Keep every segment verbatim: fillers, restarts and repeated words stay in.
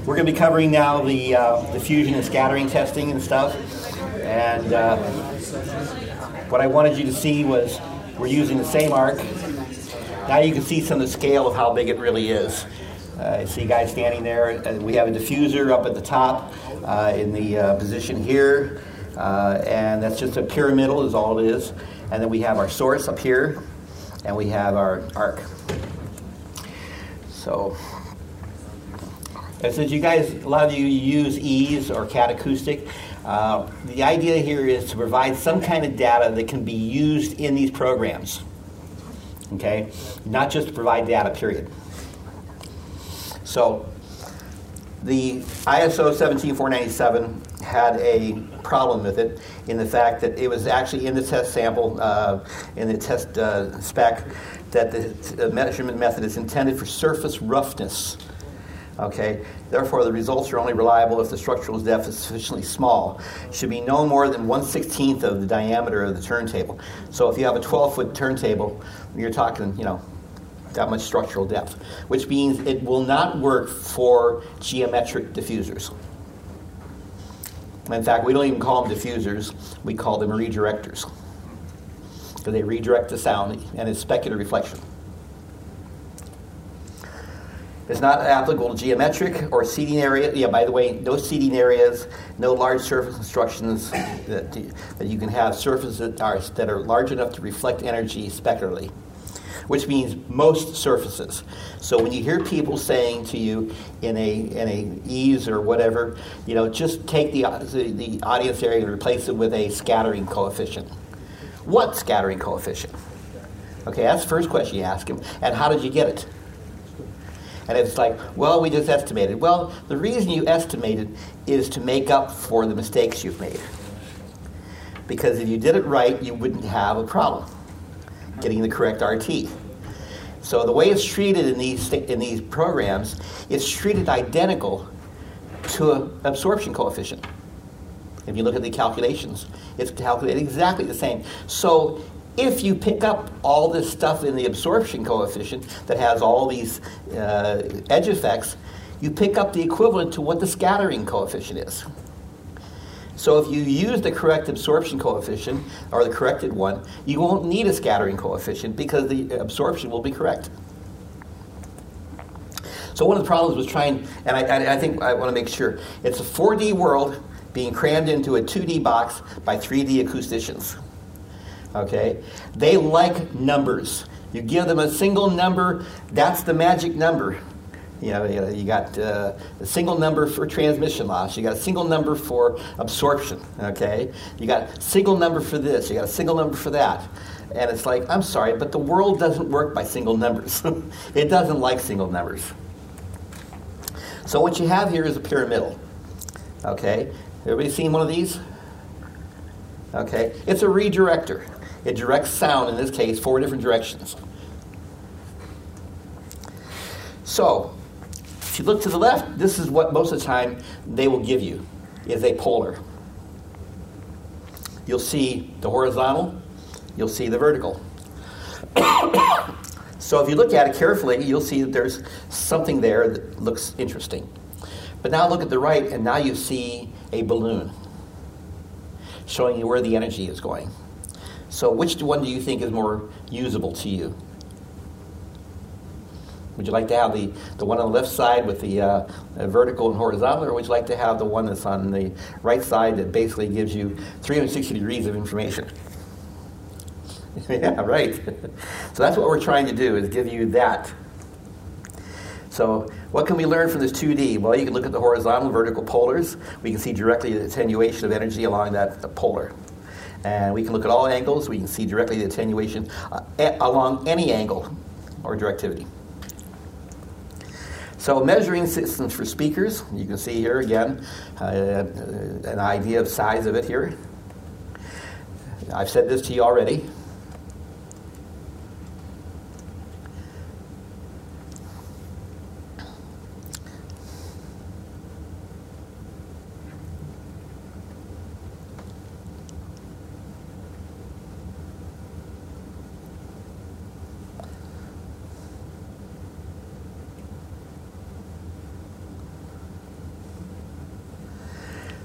We're going to be covering now the uh, diffusion and scattering testing and stuff. And uh, what I wanted you to see was we're using the same arc. Now you can see some of the scale of how big it really is. Uh, you see guys standing there. And we have a diffuser up at the top uh, in the uh, position here. Uh, and that's just a pyramidal is all it is. And then we have our source up here. And we have our arc. So, since you guys, a lot of you use ease or catacoustic, uh, the idea here is to provide some kind of data that can be used in these programs. Okay? Not just to provide data, period. So, the I S O seventeen four ninety-seven had a problem with it in the fact that it was actually in the test sample, uh, in the test uh, spec, that the measurement method is intended for surface roughness. Okay, therefore the results are only reliable if the structural depth is sufficiently small. It should be no more than one sixteenth of the diameter of the turntable. So if you have a twelve foot turntable, you're talking, you know, that much structural depth, which means it will not work for geometric diffusers. In fact, we don't even call them diffusers, we call them redirectors, because they redirect the sound, and it's specular reflection. It's not applicable to geometric or seating area. Yeah, by the way, no seating areas, no large surface constructions that, that you can have surfaces that are, that are large enough to reflect energy specularly, which means most surfaces. So when you hear people saying to you in a in a ease or whatever, you know, just take the, the, the audience area and replace it with a scattering coefficient. What scattering coefficient? Okay, that's the first question you ask them. And how did you get it? And it's like, well, we just estimated. Well, the reason you estimated is to make up for the mistakes you've made. Because if you did it right, you wouldn't have a problem getting the correct R T. So the way it's treated in these in these programs, it's treated identical to an absorption coefficient. If you look at the calculations, it's calculated exactly the same. So if you pick up all this stuff in the absorption coefficient that has all these uh, edge effects, you pick up the equivalent to what the scattering coefficient is. So if you use the correct absorption coefficient, or the corrected one, you won't need a scattering coefficient because the absorption will be correct. So one of the problems was trying, and I, I think I want to make sure, it's a four D world being crammed into a two D box by three D acousticians. Okay? They like numbers. You give them a single number, that's the magic number. You know, you, know, you got uh, a single number for transmission loss. You got a single number for absorption. Okay, you got a single number for this. You got a single number for that. And it's like, I'm sorry, but the world doesn't work by single numbers. It doesn't like single numbers. So what you have here is a pyramidal. Okay, everybody seen one of these? Okay, it's a redirector. It directs sound, in this case, four different directions. So if you look to the left, this is what most of the time they will give you, is a polar. You'll see the horizontal, you'll see the vertical. So if you look at it carefully, you'll see that there's something there that looks interesting. But now look at the right, and now you see a balloon showing you where the energy is going. So which one do you think is more usable to you? Would you like to have the, the one on the left side with the uh, uh, vertical and horizontal, or would you like to have the one that's on the right side that basically gives you three hundred sixty degrees of information? Yeah, right. So that's what we're trying to do, is give you that. So what can we learn from this two D? Well, you can look at the horizontal and vertical polars. We can see directly the attenuation of energy along that uh, polar. And we can look at all angles. We can see directly the attenuation uh, a- along any angle or directivity. So measuring systems for speakers, you can see here again uh, an idea of size of it here. I've said this to you already.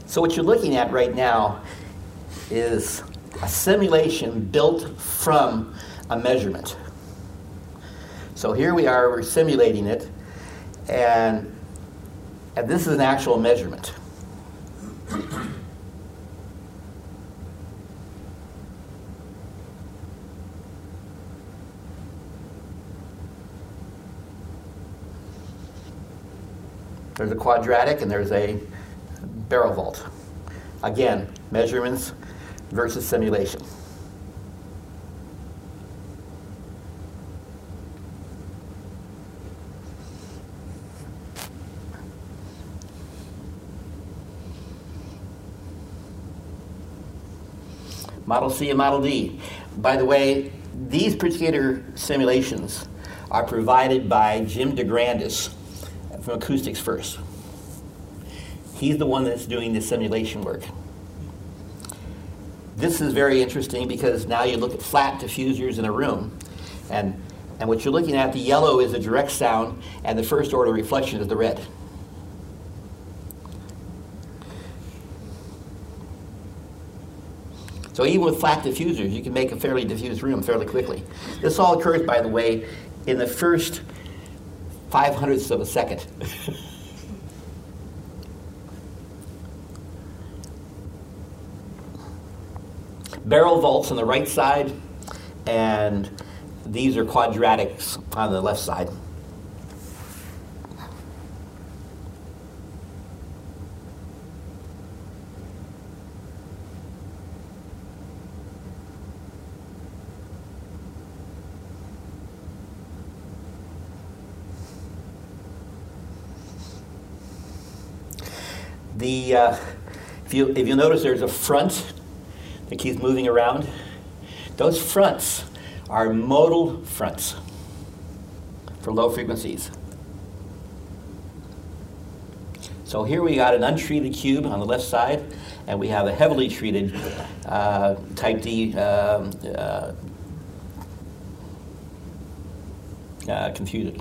So what you're looking at right now is a simulation built from a measurement. So here we are, we're simulating it, and, and this is an actual measurement. There's a quadratic and there's a barrel vault. Again, measurements versus simulation. Model C and Model D. By the way, these particular simulations are provided by Jim DeGrandis from Acoustics First. He's the one that's doing the simulation work. This is very interesting because now you look at flat diffusers in a room, and, and what you're looking at, the yellow is the direct sound, and the first order reflection is the red. So even with flat diffusers, you can make a fairly diffused room fairly quickly. This all occurs, by the way, in the first five hundredths of a second. Barrel vaults on the right side, and these are quadratics on the left side. The, uh, if you if you notice, there's a front that keeps moving around. Those fronts are modal fronts for low frequencies. So here we got an untreated cube on the left side, and we have a heavily treated uh, type D um, uh, uh, computed.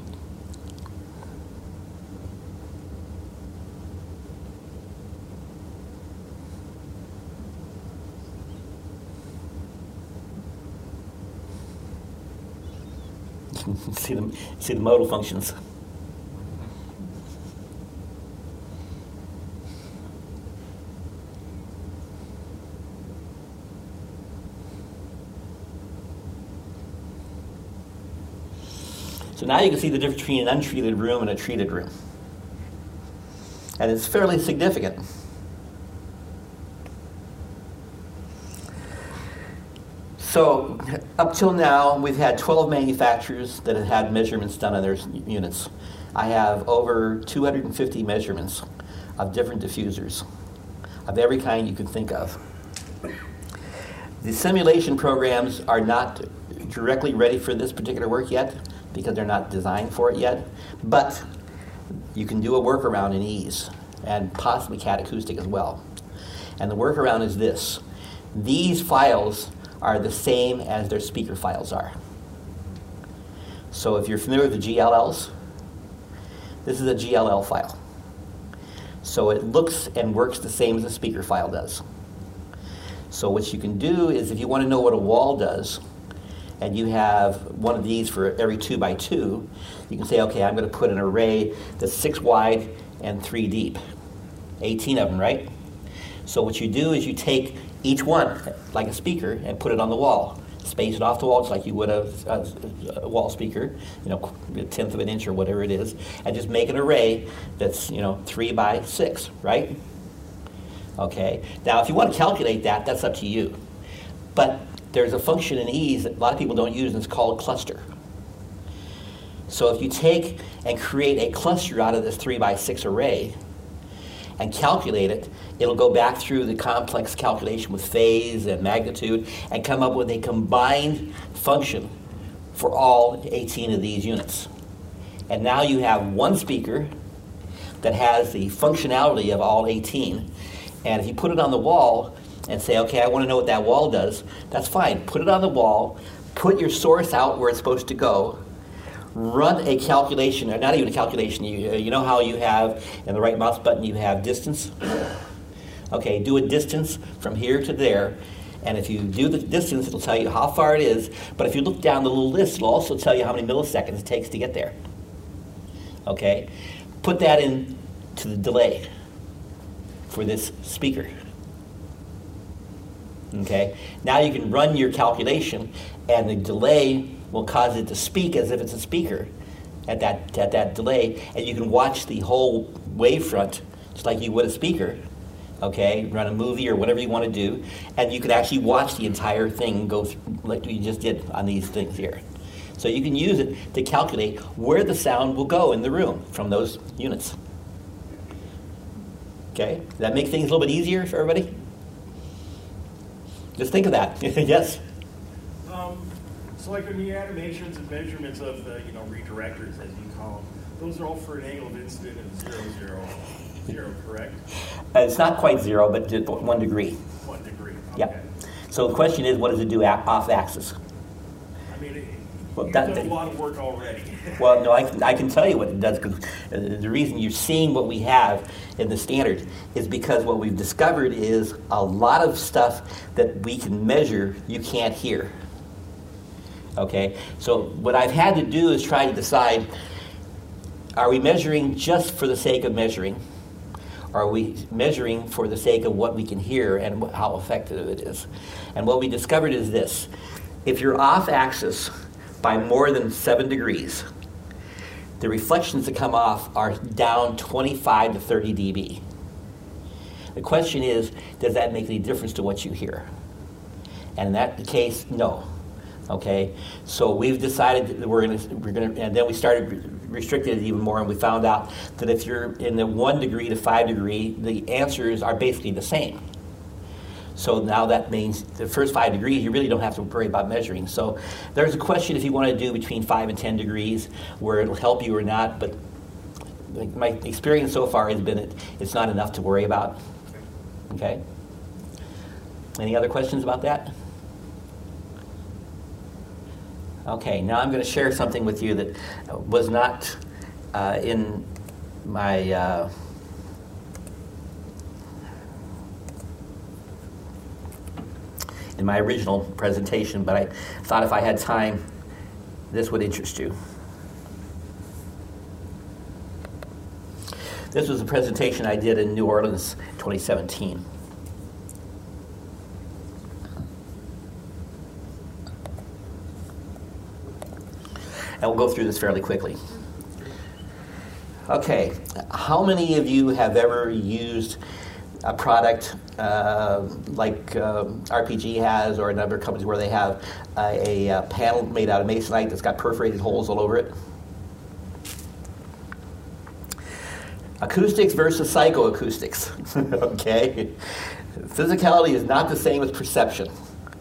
see the see the modal functions. So now you can see the difference between an untreated room and a treated room. And it's fairly significant. So up till now, we've had twelve manufacturers that have had measurements done on their units. I have over two hundred fifty measurements of different diffusers of every kind you can think of. The simulation programs are not directly ready for this particular work yet because they're not designed for it yet, but you can do a workaround in ease, and possibly Cat Acoustic as well. And the workaround is this. These files are the same as their speaker files are. So if you're familiar with the G L Ls, this is a G L L file. So it looks and works the same as the speaker file does. So what you can do is, if you want to know what a wall does, and you have one of these for every two by two, you can say, okay, I'm going to put an array that's six wide and three deep. eighteen of them, right? So what you do is you take each one, like a speaker, and put it on the wall. Space it off the wall just like you would a, a, a wall speaker, you know, a tenth of an inch or whatever it is, and just make an array that's, you know, three by six, right? Okay. Now, if you want to calculate that, that's up to you. But there's a function in ease that a lot of people don't use, and it's called cluster. So if you take and create a cluster out of this three by six array and calculate it, it'll go back through the complex calculation with phase and magnitude and come up with a combined function for all eighteen of these units. And now you have one speaker that has the functionality of all eighteen. And if you put it on the wall and say, okay, I want to know what that wall does, that's fine. Put it on the wall, put your source out where it's supposed to go, run a calculation, or not even a calculation, you, you know how you have in the right mouse button you have distance? Okay, do a distance from here to there. And if you do the distance, it'll tell you how far it is. But if you look down the little list, it'll also tell you how many milliseconds it takes to get there. Okay? Put that in to the delay for this speaker. Okay? Now you can run your calculation, and the delay will cause it to speak as if it's a speaker at that, at that delay. And you can watch the whole wavefront just like you would a speaker. Okay, run a movie or whatever you want to do, and you can actually watch the entire thing go through, like we just did on these things here. So you can use it to calculate where the sound will go in the room from those units. Okay, does that make things a little bit easier for everybody? Just think of that. Yes? Um, so like in the animations and measurements of the, you know, redirectors, as you call them, those are all for an angle of incident of zero, zero. Zero, correct? Uh, it's not quite zero, but just one degree. One degree. Okay. Yep. So the question is, what does it do off axis? I mean, it, Well, you've that- done a lot of work already. Well, no, I can, I can tell you what it does, because the reason you're seeing what we have in the standard is because what we've discovered is a lot of stuff that we can measure you can't hear. Okay? So what I've had to do is try to decide, are we measuring just for the sake of measuring? Are we measuring for the sake of what we can hear and wh- how effective it is? And what we discovered is this. If you're off axis by more than seven degrees, the reflections that come off are down twenty-five to thirty decibels. The question is, does that make any difference to what you hear? And in that case, no. Okay, so we've decided that we're going to, we're going to, and then we started re- restricted it even more, and we found out that if you're in the one degree to five degree, the answers are basically the same. So now that means the first five degrees, you really don't have to worry about measuring. So there's a question if you want to do between five and ten degrees, where it'll help you or not, but my experience so far has been it, it's not enough to worry about. Okay? Any other questions about that? Okay, now I'm going to share something with you that was not uh, in my uh, in my original presentation, but I thought if I had time, this would interest you. This was a presentation I did in New Orleans twenty seventeen. And we'll go through this fairly quickly. Okay, how many of you have ever used a product uh, like uh, R P G has, or a number of companies where they have a, a panel made out of masonite that's got perforated holes all over it? Acoustics versus psychoacoustics. Okay, physicality is not the same as perception.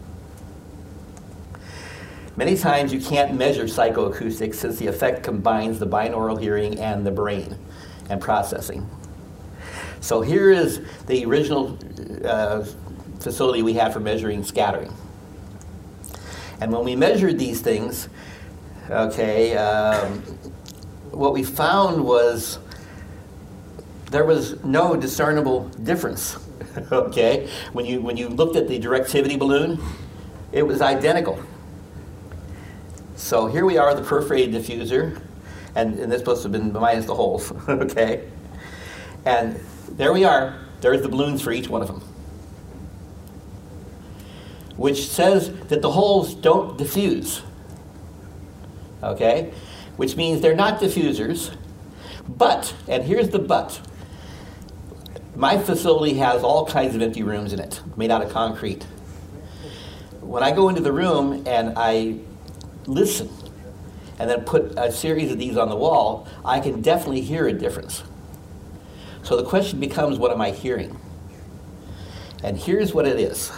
Many times you can't measure psychoacoustics since the effect combines the binaural hearing and the brain and processing. So here is the original uh, facility we had for measuring scattering. And when we measured these things, okay, um, what we found was there was no discernible difference. Okay, when you when you looked at the directivity balloon, it was identical. So here we are with the perforated diffuser, and, and this supposed to have been minus the holes, okay? And there we are. There's the balloons for each one of them, which says that the holes don't diffuse, okay? Which means they're not diffusers, but, and here's the but, my facility has all kinds of empty rooms in it, made out of concrete. When I go into the room and I listen, and then put a series of these on the wall, I can definitely hear a difference. So the question becomes, what am I hearing? And here's what it is.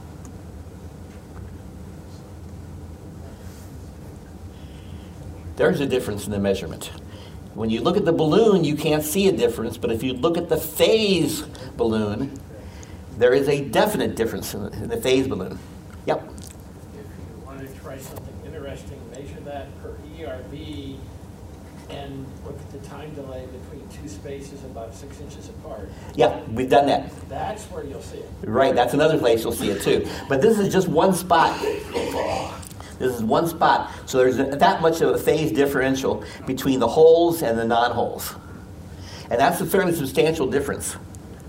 There's a difference in the measurement. When you look at the balloon, you can't see a difference, but if you look at the phase balloon, there is a definite difference in the, in the phase balloon. Yep. If you want to try something interesting, measure that per E R B and look at the time delay between two spaces about six inches apart. Yeah, we've done that. That's where you'll see it. Right, that's another place you'll see it too. But this is just one spot. This is one spot. So there's that much of a phase differential between the holes and the non-holes. And that's a fairly substantial difference.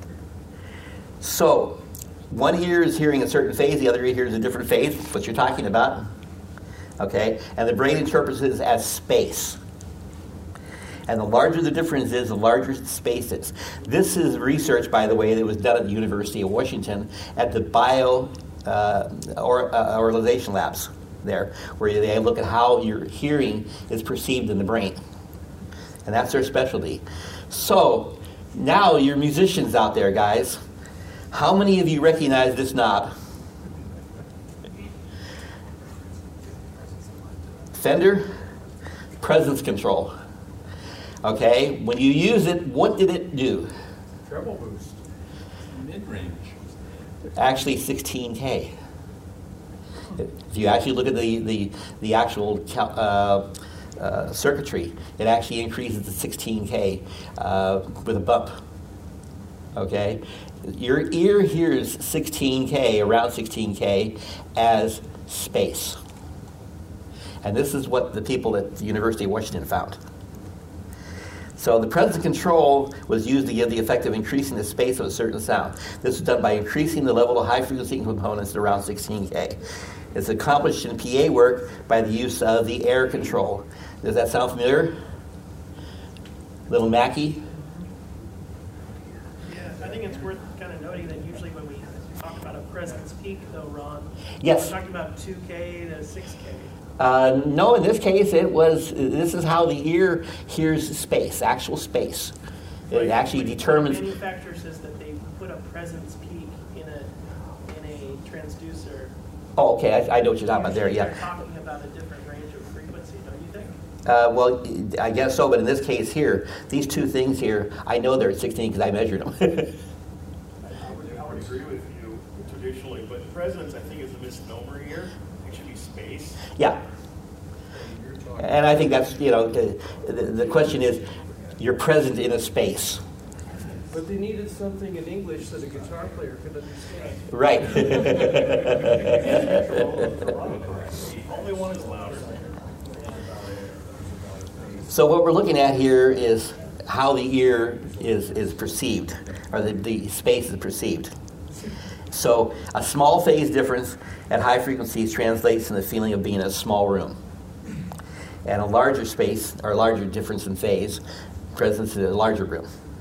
So one ear is hearing a certain phase, the other ear hears a different phase. That's what you're talking about. Okay? And the brain interprets it as space. And the larger the difference is, the larger the space is. This is research, by the way, that was done at the University of Washington at the bio uh, or, uh, organization labs there, where they look at how your hearing is perceived in the brain. And that's their specialty. So, now you're musicians out there, guys. How many of you recognize this knob? Fender presence control. Okay, when you use it, what did it do? Treble boost. Mid-range. Actually, sixteen K. If you actually look at the the, the actual uh, uh, circuitry, it actually increases to sixteen K uh, with a bump. Okay, your ear hears sixteen K, around sixteen K, as space. And this is what the people at the University of Washington found. So the presence control was used to give the effect of increasing the space of a certain sound. This was done by increasing the level of high-frequency components to around sixteen K. It's accomplished in P A work by the use of the air control. Does that sound familiar? Little Mackie? Yeah, I think it's worth kind of noting that usually when we talk about a presence peak, though, Ron, Yes. we're talking about two K to six K. Uh, no, in this case, it was. This is how the ear hears space, actual space. It actually When- determines. The manufacturer says that they put a presence peak in a in a transducer. Oh, okay, I, I know what you're talking about there. Usually Yeah. They're talking about a different range of frequency, don't you think? Uh, well, I guess so, but in this case here, these two things here, I know they're at sixteen because I measured them. I would, I would agree with you traditionally, but presence, I think, is a misnomer here. It should be space. Yeah. And I think that's, you know, the, the, the question is, you're present in a space. But they needed something in English that a guitar player could understand. Right. The only one is louder. So what we're looking at here is how the ear is, is perceived, or the, the space is perceived. So a small phase difference at high frequencies translates in the feeling of being in a small room. And a larger space, or larger difference in phase, presents in a larger room.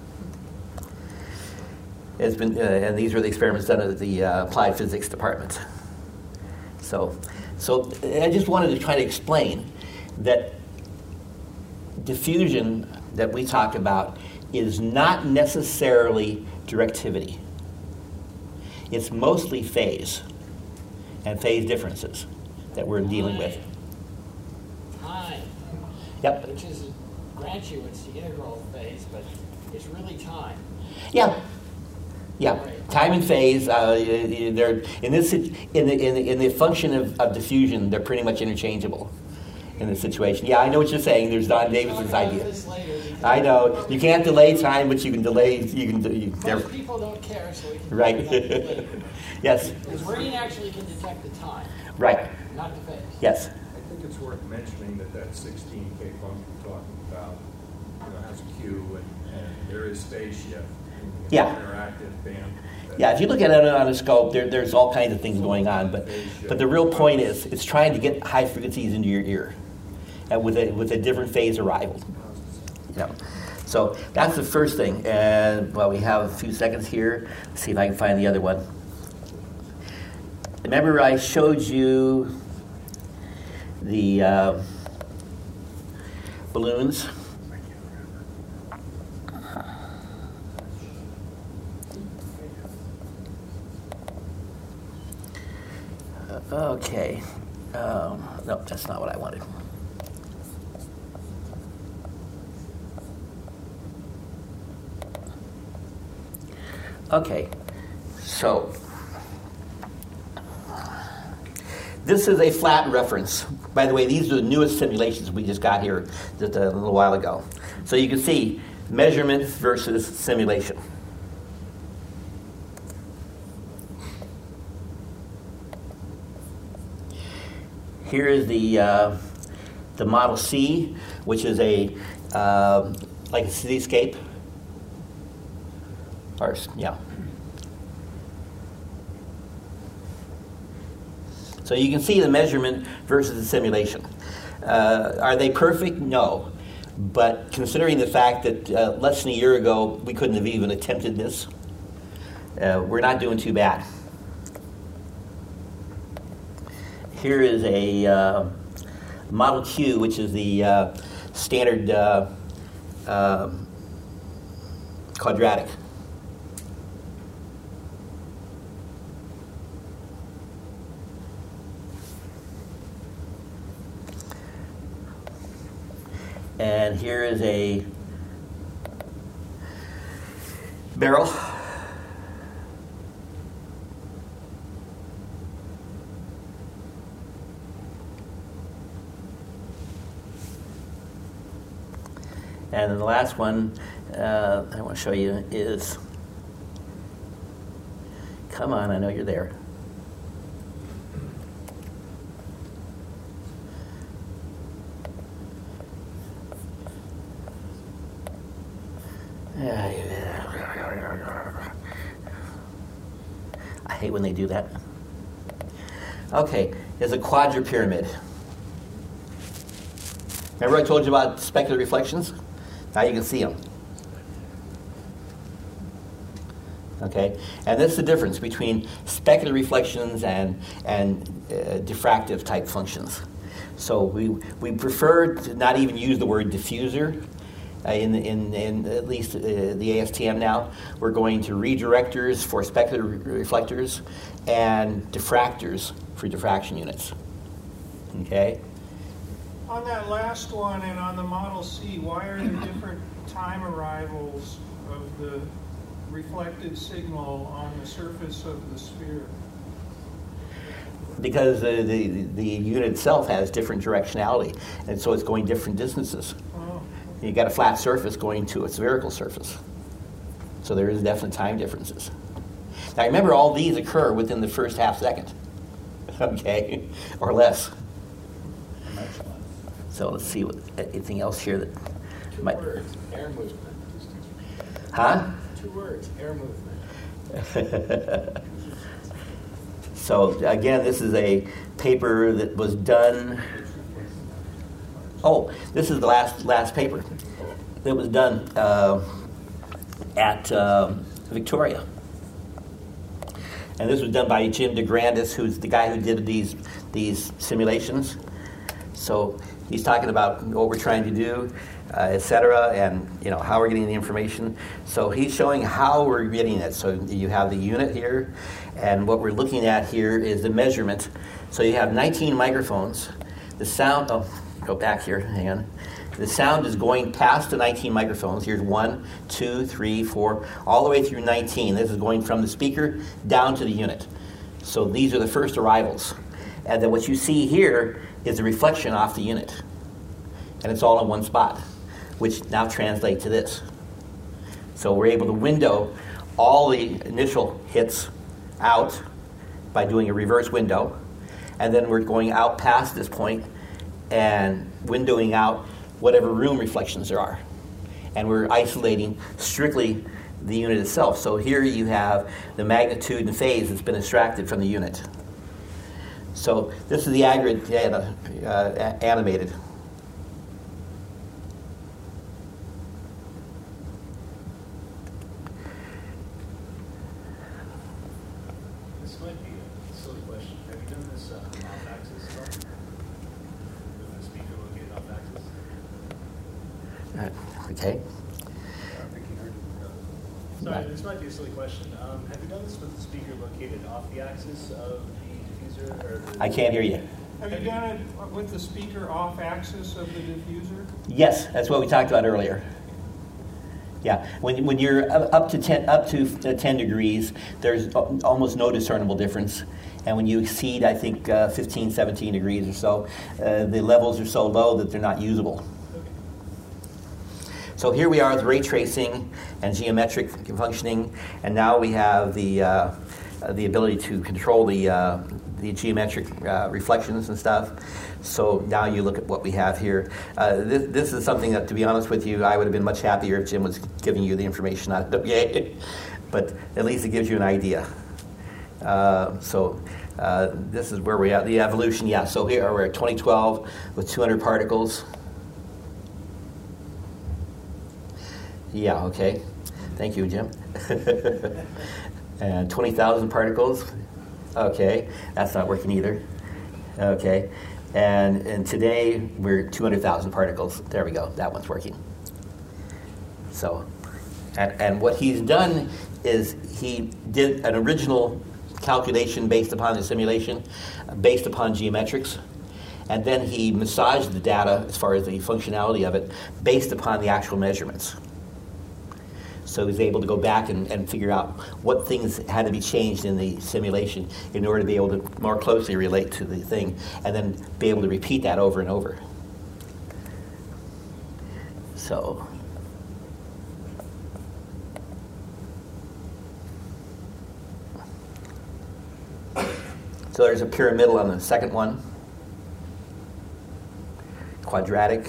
It's been, uh, and these were the experiments done at the uh, applied physics department. So, so I just wanted to try to explain that diffusion that we talk about is not necessarily directivity. It's mostly phase and phase differences that we're dealing with. Time, Yep. which is, grant you, it's the integral phase, but it's really time. Yeah. Yeah. Right. Time and phase. Uh, they're in this in the in the, in the function of, of diffusion. They're pretty much interchangeable in this situation. Yeah, I know what you're saying. There's Don Davis's Talk about idea. this later, because I know you can't delay time, but you can delay. You can. You, they're- most people don't care, so we can right. talk about it later. Yes. Because brain actually can detect the time, Right. not the phase. Yes. I think it's worth mentioning that that sixteen K funk you're talking about, you know, has a cue and, and there is phase shift. It's Yeah. an interactive band. that- Yeah, if you look at it on a scope, there, there's all kinds of things going on, but but the real point is, it's trying to get high frequencies into your ear, and with a with a different phase arrival. You know, so that's the first thing. And well, we have a few seconds here. Let's see if I can find the other one. Remember, I showed you the uh, balloons. Okay. Um, no, that's not what I wanted. Okay. So This is a flat reference. By the way, these are the newest simulations we just got here just a little while ago. So you can see measurement versus simulation. Here is the uh, the Model C, which is a uh, like a cityscape. Or, yeah. So you can see the measurement versus the simulation. Uh, are they perfect? No. But considering the fact that uh, less than a year ago we couldn't have even attempted this, uh, we're not doing too bad. Here is a uh, Model Q, which is the uh, standard uh, uh, quadratic. And here is a barrel. And then the last one uh, I want to show you is, come on, I know you're there. I hate when they do that. Okay, there's a quadrupyramid. Remember I told you about specular reflections? Now you can see them. Okay, and this is the difference between specular reflections and and uh, diffractive type functions. So we we prefer to not even use the word diffuser. Uh, in, in, in at least uh, the A S T M now, we're going to redirectors for specular re- reflectors and diffractors for diffraction units. Okay? On that last one and on the Model C, why are there different time arrivals of the reflected signal on the surface of the sphere? Because uh, the, the unit itself has different directionality, and so it's going different distances. Oh. You got a flat surface going to a spherical surface. So there is definite time differences. Now remember, all these occur within the first half second, okay, or less. So let's see what anything else here that Two might. words, air movement. Huh? Two words, air movement. So again, this is a paper that was done. Oh, this is the last last paper that was done uh, at uh, Victoria, and this was done by Jim DeGrandis, who's the guy who did these these simulations. So he's talking about what we're trying to do, uh, et cetera, and you know how we're getting the information. So he's showing how we're getting it. So you have the unit here, and what we're looking at here is the measurement. So you have nineteen microphones. The sound. Oh, go back here. Hang on. The sound is going past the nineteen microphones. Here's one, two, three, four, all the way through nineteen. This is going from the speaker down to the unit. So these are the first arrivals. And then what you see here is the reflection off the unit. And it's all in one spot, which now translates to this. So we're able to window all the initial hits out by doing a reverse window. And then we're going out past this point and windowing out whatever room reflections there are. And we're isolating strictly the unit itself. So here you have the magnitude and phase that's been extracted from the unit. So this is the aggregate data uh, animated. This might be a silly question. Have you done this uh, off-axis stuff? With the speaker located off-axis? Uh, okay. Sorry, this might be a silly question. Um, have you done this with the speaker located off the axis of the diffuser? Or the I can't hear you. Have you done it with the speaker off axis of the diffuser? Yes, that's what we talked about earlier. Yeah, when, when you're up up to ten up to ten degrees, there's al- almost no discernible difference. And when you exceed, I think, uh, fifteen, seventeen degrees or so, uh, the levels are so low that they're not usable. So here we are with ray tracing and geometric functioning, and now we have the uh, the ability to control the uh, the geometric uh, reflections and stuff. So now you look at what we have here. Uh, this, this is something that, to be honest with you, I would have been much happier if Jim was giving you the information on W A, but at least it gives you an idea. Uh, so uh, this is where we're at, the evolution. Yeah, so here we're at twenty twelve with two hundred particles. Yeah, okay. Thank you, Jim. And twenty thousand particles. Okay, that's not working either. Okay, and and today we're two hundred thousand particles. There we go. That one's working. So, and, and what he's done is he did an original calculation based upon the simulation, based upon geometrics, and then he massaged the data as far as the functionality of it based upon the actual measurements. So he's able to go back and, and figure out what things had to be changed in the simulation in order to be able to more closely relate to the thing, and then be able to repeat that over and over. So, so there's a pyramidal on the second one, quadratic.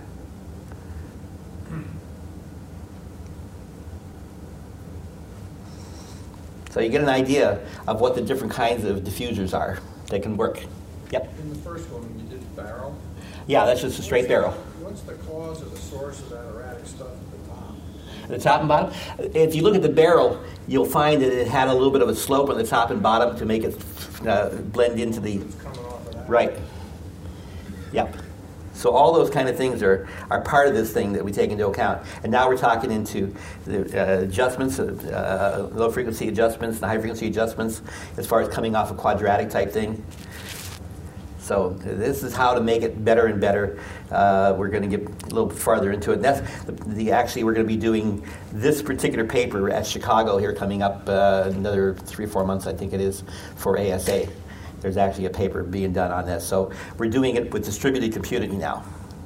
So you get an idea of what the different kinds of diffusers are. They can work. Yep. In the first one, when you did the barrel. Yeah, that's just a straight barrel. What's the cause or the source of that erratic stuff at the top? The top and bottom. If you look at the barrel, you'll find that it had a little bit of a slope on the top and bottom to make it uh, blend into the. It's coming off of that. Right. Yep. So all those kind of things are, are part of this thing that we take into account. And now we're talking into the uh, adjustments, uh, low frequency adjustments, the high frequency adjustments, as far as coming off a quadratic type thing. So this is how to make it better and better. Uh, we're going to get a little farther into it. And that's the, the actually we're going to be doing this particular paper at Chicago here coming up uh, another three, four months, I think it is, for A S A. There's actually a paper being done on this. So we're doing it with distributed computing now.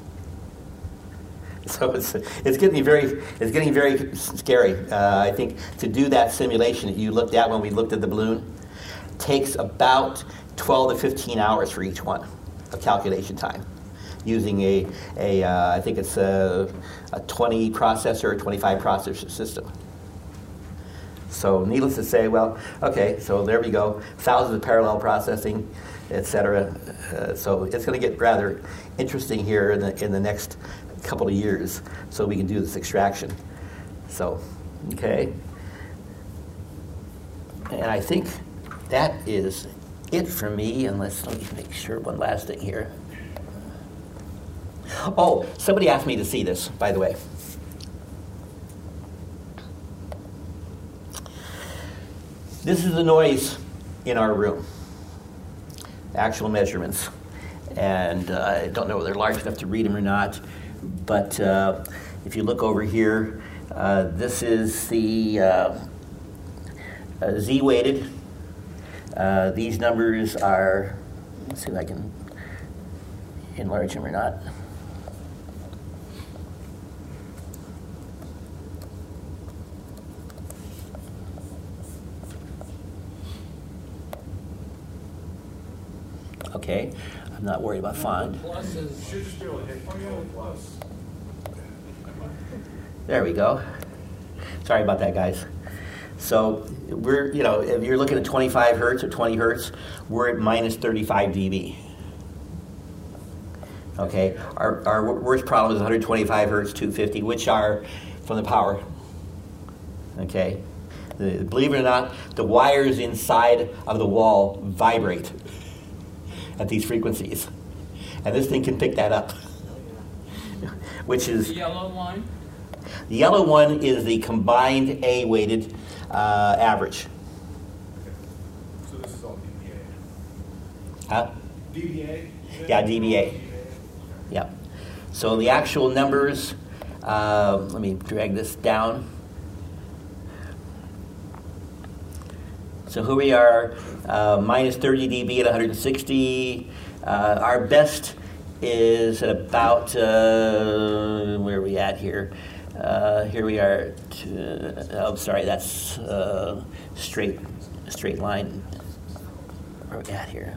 So it's it's getting very it's getting very scary. Uh, I think to do that simulation that you looked at when we looked at the balloon takes about twelve to fifteen hours for each one of calculation time, using a a uh, I think it's a, a twenty processor or twenty-five processor system. So needless to say, well, okay, so there we go, thousands of parallel processing, et cetera. Uh, so it's going to get rather interesting here in the, in the next couple of years, so we can do this extraction. So, okay. And I think that is it for me, unless, let me make sure one last thing here. Oh, somebody asked me to see this, by the way. This is the noise in our room, actual measurements. And uh, I don't know whether they're large enough to read them or not, but uh, if you look over here, uh, this is the uh, uh, Z-weighted. Uh, these numbers are, let's see if I can enlarge them or not. Okay, I'm not worried about font. Plus is, should just be able to hit control plus. There we go. Sorry about that, guys. So we're, you know, if you're looking at twenty-five hertz or twenty hertz, we're at minus thirty-five dB. Okay, our, our worst problem is one hundred twenty-five hertz, two fifty, which are from the power. Okay, the, believe it or not, the wires inside of the wall vibrate at these frequencies, and this thing can pick that up, which is The yellow line? the yellow one is the combined A-weighted uh, average. So this is all D B A. Huh? D B A? Yeah, D B A. Yeah. So the actual numbers Um, let me drag this down. So here we are, uh, minus thirty dB at one hundred sixty. Uh, our best is at about, uh, where are we at here? Uh, here we are, to, oh, sorry, that's uh, straight, straight line. Where are we at here?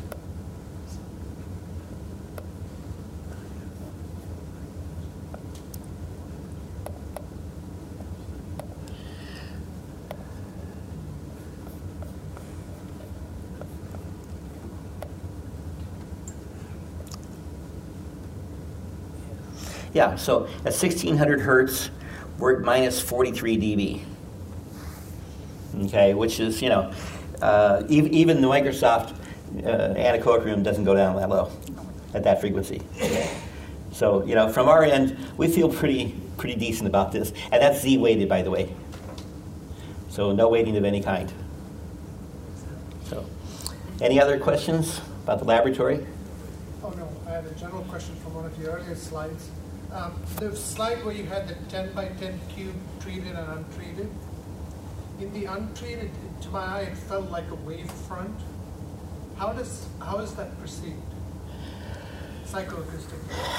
Yeah, so at sixteen hundred hertz, we're at minus forty-three dB. Okay, which is, you know, uh, even, even the Microsoft uh, anechoic doesn't go down that low at that frequency. So, you know, from our end, we feel pretty pretty decent about this. And that's Z-weighted, by the way. So no weighting of any kind. So, any other questions about the laboratory? Oh, no, I had a general question from one of your earlier slides. Um, the slide where you had the ten by ten cube treated and untreated, in the untreated, to my eye, it felt like a wave front. How does how is that perceived? Psychoacoustic.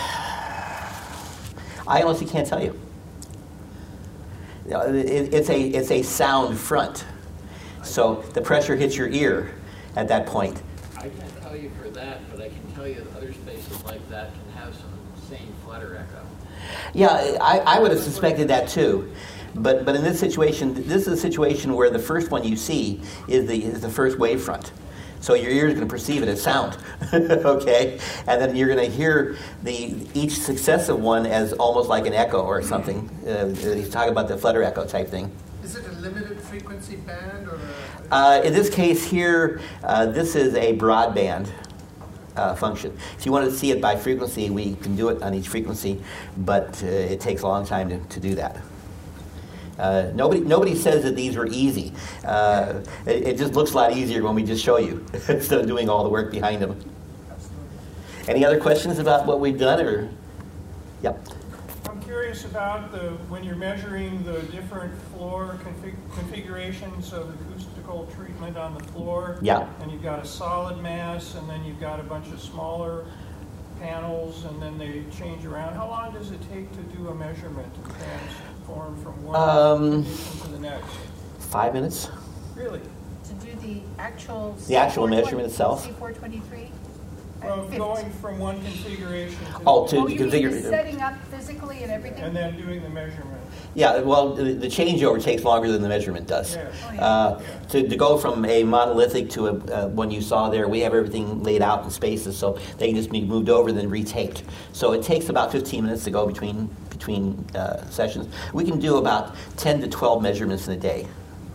I honestly can't tell you. You know, it, it's a it's a sound front, so the pressure hits your ear at that point. I can't tell you for that, but I can tell you that other spaces like that can have some insane flutter echo. Yeah, I, I would have suspected that too, but but in this situation, this is a situation where the first one you see is the is the first wave front, so your ear is going to perceive it as sound, okay, and then you're going to hear the each successive one as almost like an echo or something. Uh, he's talking about the flutter echo type thing. Is it a limited frequency band or? A, Uh, in this case here, uh, this is a broadband uh, function. If you want to see it by frequency, we can do it on each frequency, but uh, it takes a long time to, to do that. Uh, nobody, nobody says that these are easy. Uh, it, it just looks a lot easier when we just show you instead of doing all the work behind them. Any other questions about what we've done? Or, yep. I'm curious about the when you're measuring the different floor config, configurations of acoustical treatment on the floor. Yeah. And you've got a solid mass, and then you've got a bunch of smaller panels, and then they change around. How long does it take to do a measurement to transform from one Um, condition to the next? Five minutes. Really? To do the actual. The actual C four twenty measurement itself? C four twenty-three? Well, going from one configuration to Oh, to Oh, you mean configure. the setting up physically and everything? and then doing the measurement. Yeah, well, the, the changeover takes longer than the measurement does. Yeah. Oh, yeah. Uh, to, to go from a monolithic to a uh, one you saw there, we have everything laid out in spaces, so they can just be moved over and then retaped. So it takes about fifteen minutes to go between between uh, sessions. We can do about ten to twelve measurements in a day.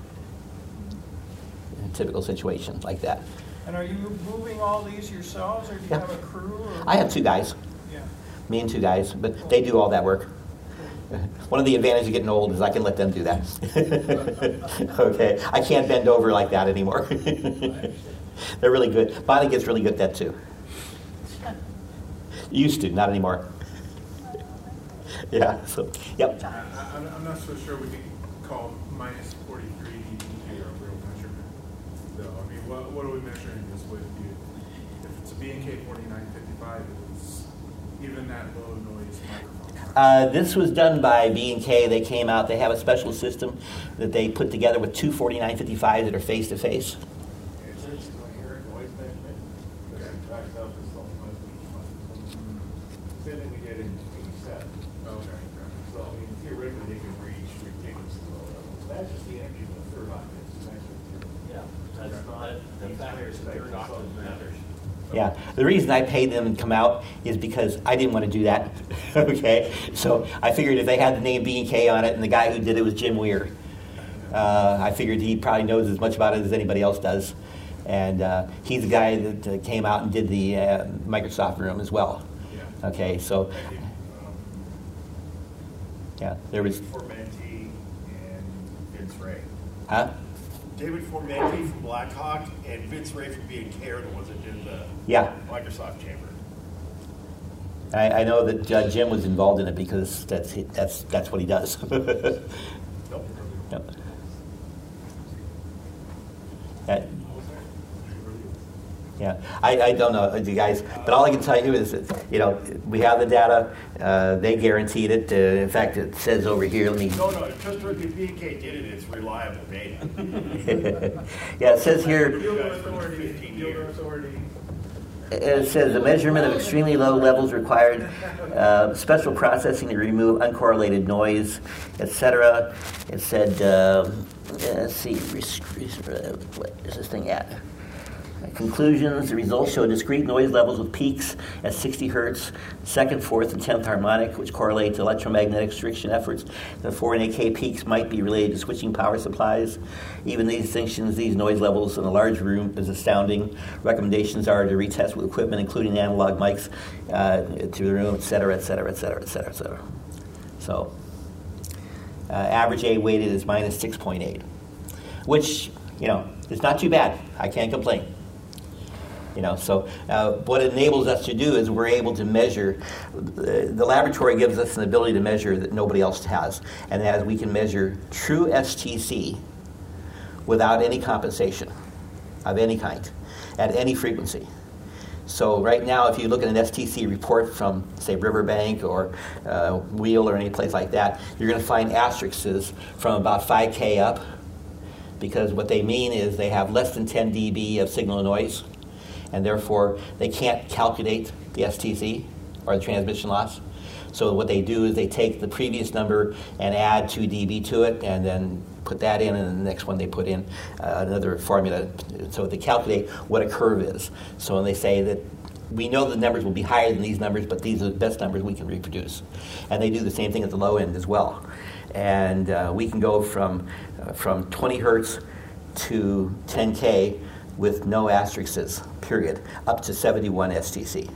In a typical situation like that. And are you moving all these yourselves, or do you Yeah. have a crew? Or? I have two guys, Yeah. me and two guys, but they do all that work. One of the advantages of getting old is I can let them do that. Okay, I can't bend over like that anymore. They're really good. Bonnie gets really good at that too. Used to, not anymore. Yeah. So, yep. I, I'm, I'm not so sure we can call minus forty-three dB a real measurement. Though, I mean, what, what are we measuring this with? You, if it's a B N K forty-nine fifty-five, it's even that low noise microphone. Uh, this was done by B and K. They came out. They have a special system that they put together with two forty-nine fifty-fives that are face to face. Same thing we did in eighty-seven. Okay. So, I mean, theoretically, they can reach ridiculously low levels. That's just the energy of the third octave. Yeah, that's not, the factors of the third octave matters. Yeah, the reason I paid them and come out is because I didn't want to do that. Okay, so I figured if they had the name B and K on it, and the guy who did it was Jim Weir, uh, I figured he probably knows as much about it as anybody else does, and uh, he's the guy that uh, came out and did the uh, Microsoft room as well. Yeah. Okay, so yeah, there was. Formenti and Vince Ray. Huh? David Formenti from Blackhawk and Vince Ray from B and K are the ones that did the Yeah. Microsoft chamber. I, I know that uh, Jim was involved in it because that's that's that's what he does. Nope. Yep. Uh, Yeah, I, I don't know, you guys, but all I can tell you is that, you know, we have the data, uh, they guaranteed it. Uh, in fact, it says over here, let me... No, no, just because the B and K did it, it's reliable data. Yeah, it says here... Field authority, field authority. It says the measurement of extremely low levels required uh, special processing to remove uncorrelated noise, et cetera. It said, uh, let's see, what is this thing at? Conclusions, the results show discrete noise levels with peaks at sixty hertz, second, fourth, and tenth harmonic, which correlate to electromagnetic restriction efforts. The four and eight K peaks might be related to switching power supplies. Even these distinctions, these noise levels in a large room is astounding. Recommendations are to retest with equipment, including analog mics, uh, to the room, et cetera, et cetera, et cetera, et cetera, et cetera. So, uh, average A weighted is minus six point eight, which, you know, is not too bad. I can't complain. You know, so uh, what it enables us to do is we're able to measure. The, the laboratory gives us an ability to measure that nobody else has, and that is we can measure true S T C without any compensation of any kind at any frequency. So right now, if you look at an S T C report from, say, Riverbank or uh, Wheel or any place like that, you're going to find asterisks from about five K up, because what they mean is they have less than ten D B of signal noise, and therefore they can't calculate the S T C, or the transmission loss. So what they do is they take the previous number and add two D B to it, and then put that in, and the next one they put in uh, another formula. So they calculate what a curve is. So when they say that we know the numbers will be higher than these numbers, but these are the best numbers we can reproduce. And they do the same thing at the low end as well. And uh, we can go from, uh, from twenty hertz to ten K with no asterisks, period, up to seventy-one S T C,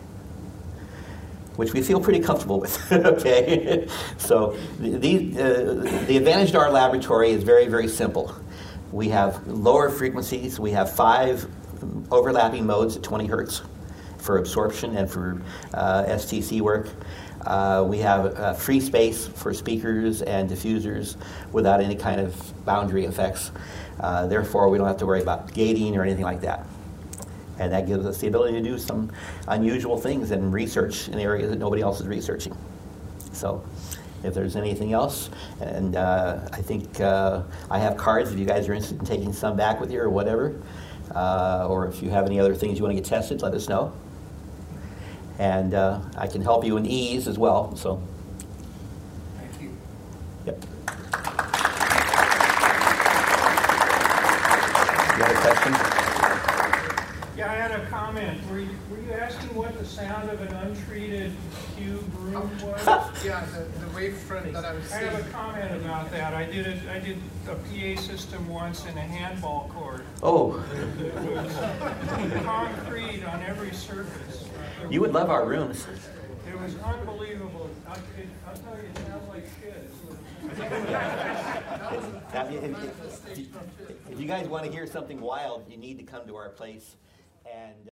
which we feel pretty comfortable with, okay? So the, the, uh, the advantage to our laboratory is very, very simple. We have lower frequencies. We have five overlapping modes at twenty hertz for absorption and for uh, S T C work. Uh, we have uh, free space for speakers and diffusers without any kind of boundary effects. Uh, therefore, we don't have to worry about gating or anything like that. And that gives us the ability to do some unusual things and research in areas that nobody else is researching. So if there's anything else, and uh, I think uh, I have cards if you guys are interested in taking some back with you or whatever, uh, or if you have any other things you want to get tested, let us know. And uh, I can help you in ease as well. So, Thank you. Yep. You have a question? Yeah, I had a comment. Were you, were you asking what the sound of an untreated cube room was? Yeah, the, the wavefront that I was I seeing. have a comment about that. I did it. I did a P A system once in a handball court. Oh. It was concrete on every surface. You would love our rooms. It was unbelievable. I'll, it, I'll tell you, it sounds like shit. Now, if, if, if, if you guys want to hear something wild, you need to come to our place and